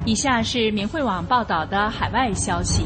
以下是明慧网报道的海外消息。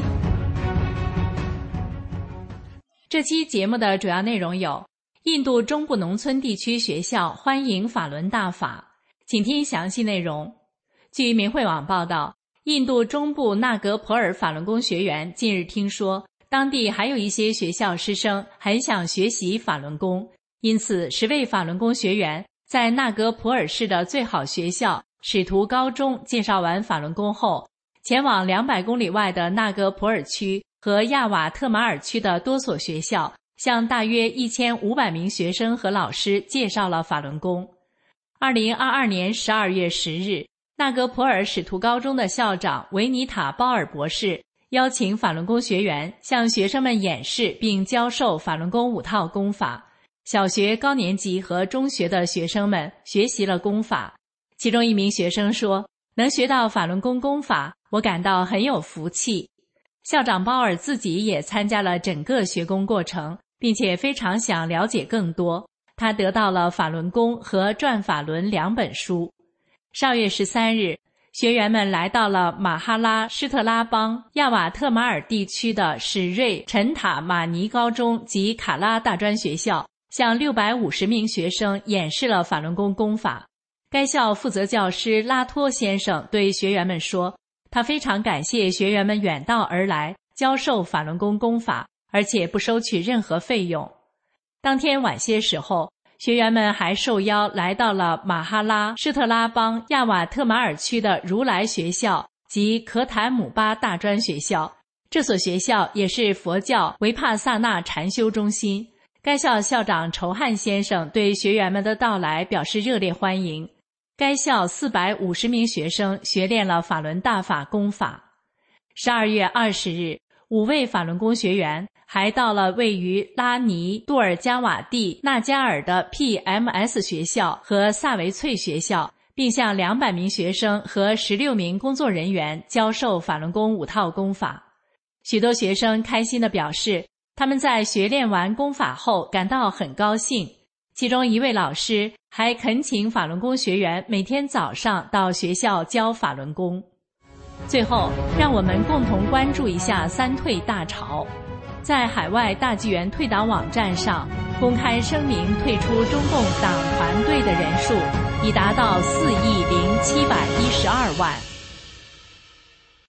这期节目的主要内容有：印度中部农村地区学校欢迎法轮大法，请听详细内容。据明慧网报道，印度中部纳格普尔法轮功学员近日听说，当地还有一些学校师生很想学习法轮功，因此10位法轮功学员在纳格普尔市的最好学校使徒高中介绍完法轮功后，前往200公里外的纳格普尔区和亚瓦特马尔区的多所学校，向大约1500名学生和老师介绍了法轮功。2022年12月10日，纳格普尔使徒高中的校长维尼塔·鲍尔博士邀请法轮功学员向学生们演示并教授法轮功5套功法。小学高年级和中学的学生们学习了功法。其中一名学生说，能学到法轮功功法，我感到很有福气。校长鲍尔自己也参加了整个学功过程，并且非常想了解更多。他得到了法轮功和转法轮2本书。12月13日，学员们来到了马哈拉施特拉邦亚瓦特马尔地区的史瑞陈塔马尼高中及卡拉大专学校，向650名学生演示了法轮功功法。该校负责教师拉托先生对学员们说，他非常感谢学员们远道而来教授法轮功功法，而且不收取任何费用。当天晚些时候，学员们还受邀来到了马哈拉施特拉邦亚瓦特马尔区的如来学校及可坦姆巴大专学校，这所学校也是佛教维帕萨纳禅修中心。该校校长仇汉先生对学员们的到来表示热烈欢迎。该校450名学生学练了法轮大法功法。12月20日，5位法轮功学员还到了位于拉尼杜尔加瓦蒂纳加尔的 PMS 学校和萨维翠学校，并向200名学生和16名工作人员教授法轮功5套功法。许多学生开心地表示，他们在学练完功法后感到很高兴。其中一位老师还恳请法轮功学员每天早上到学校教法轮功。最后，让我们共同关注一下3退大潮。在海外大纪元退党网站上公开声明退出中共党团队的人数已达到4.0712亿。